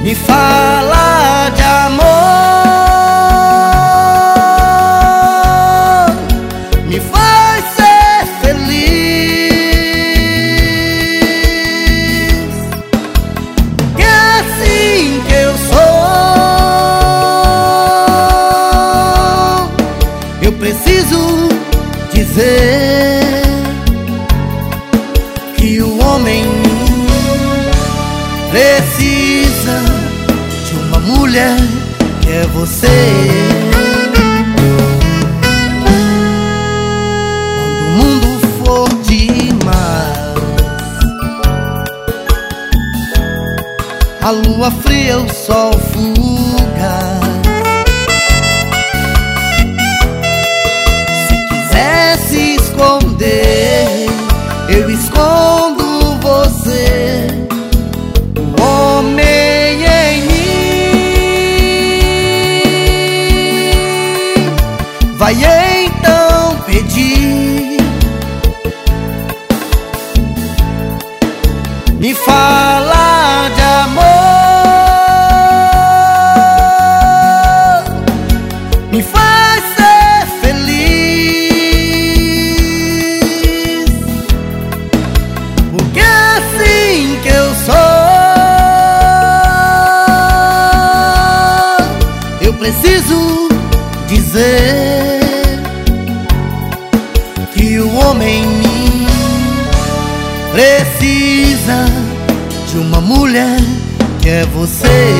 Me fala de amor, me faz ser feliz, que é assim que eu sou. Eu preciso dizer que o homem precisa de uma mulher que é você. Quando o mundo for demais, a lua fria, o sol fugaz, se quiser se esconder, eu escondo você. O homem em mim vai então pedir. Me fala de amor, me faz ser feliz, porque é assim que eu sou. Eu preciso dizer que o homem em mim precisa de uma mulher que é você.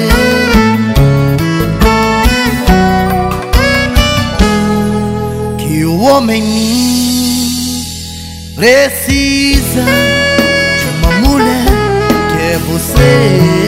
Que o homem em mim precisa de uma mulher que é você.